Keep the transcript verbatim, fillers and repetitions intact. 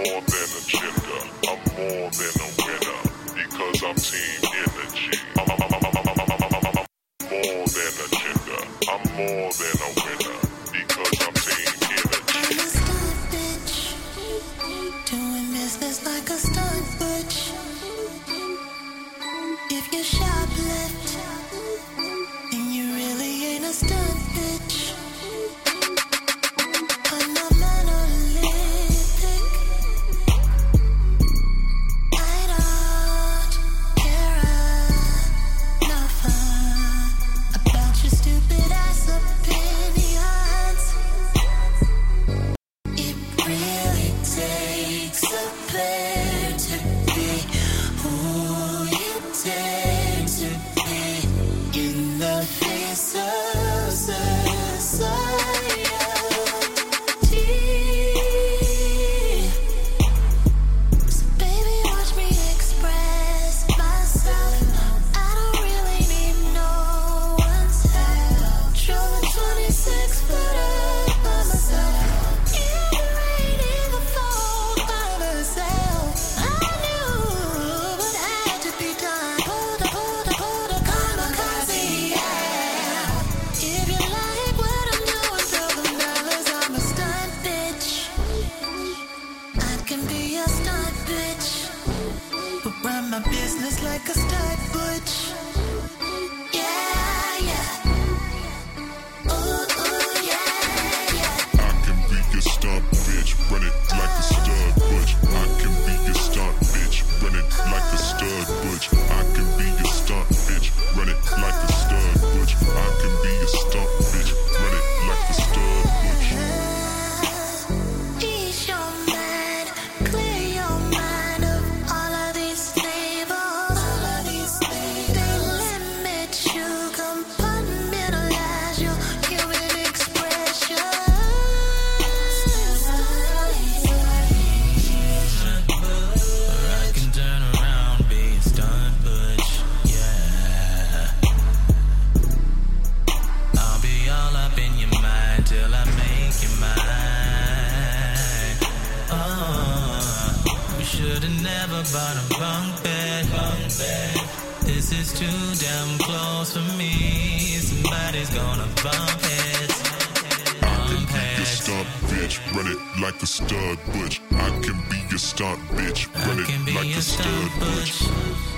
more than a gender. I'm more than a winner because I'm team energy. I'm, I'm, I'm, I'm, I'm, I'm, I'm, I'm more than a gender. I'm more than a winner because I'm team energy. I'm a stunt bitch, doing business like a stunt bitch. If you shoplift, then you really ain't a stunt bitch. I'm not monolithic. I don't care enough about your stupid ass opinions. It really takes a pair to be who you tend to be in the face of society. So baby, watch me express myself. I don't really need no one's help. Drove a twenty-six footer by myself. Iterating a fall by myself. I knew what had to be done. Pull the, pull the, pull the kamikaze, yeah. If you like what I'm doing, throw them dollars. I'm a stunt bitch. I can be a stunt bitch, but run my business like a stunt butch. Yeah, yeah. Ooh, ooh, yeah, yeah. I can be your stunt bitch, run it like a stud butch. I can be your stunt bitch, run it like a stud butch. I can be your stunt bitch, run it like a stud butch. I can be your stunt bitch, run it like a stud butch. Ease your mind, clear your mind of all of these labels. All of these labels. They limit you, compartmentalize your human expression. I can turn around, be a stunt butch, yeah. I'll be all up in your mind till I make you mine. Oh, we should've never bought a bunk bed. Bunk bed. This is too damn close for me. Somebody's gonna bump heads. Bump Your heads. stunt bitch, run it like a stud butch. I can be your stunt bitch, I run can it be like a a stud stunt butch. butch.